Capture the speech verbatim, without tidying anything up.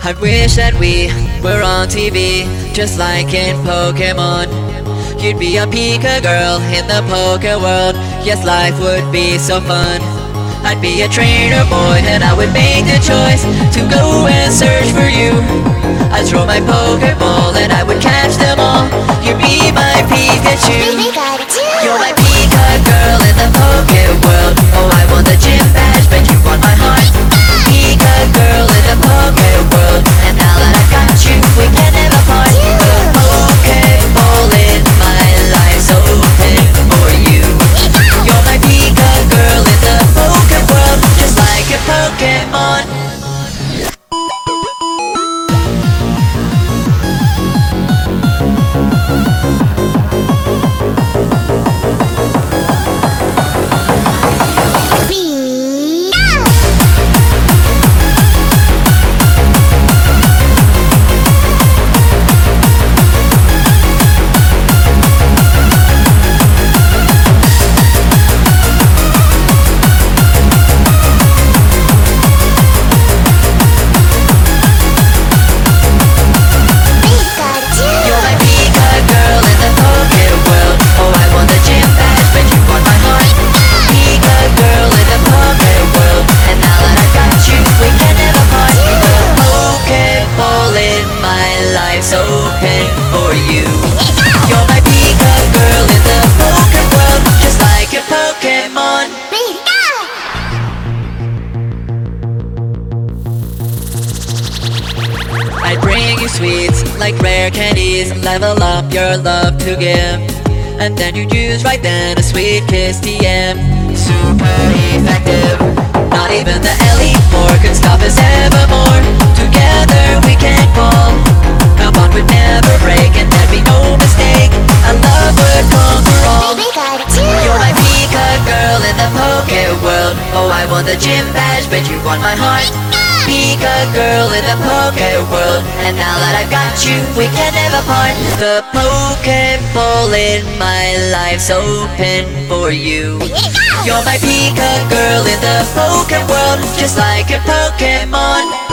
I wish that we were on T V, just like in Pokemon. You'd be a Pika girl in the Poke world. Yes, life would be so fun. I'd be a trainer boy and I would make the choice to go and search for you. I'd throw my Pokeball and I would catch them all. You'd be my Pikachu. You're my Pika girl in the Poke world. Oh, I want the gym badge, but you want my heart. Pika girl in the Poke world, and now that I got you, we can never part. The Pokeball in my life's open for you. You're my Pika girl in the Poke world, just like a Pokemon. Life's open for you. You're my Pika girl in the Poke world, just like a Pokemon. I bring you sweets like rare candies, level up your love to give, and then you choose right then a sweet kiss T M. Super effective. Not even the Elite Four could stop us evermore. Together we can fall. Our bond would never break, and there'd be no mistake. Our love would conquer all. You're my Pika girl in the Poke world. Oh, I want the gym badge, but you want my heart. Pika girl in the Poke world, and now that I've got you, we can never part. The Pokeball in my life's open for you. You're my Pika girl in the Poke world, just like a Pokemon.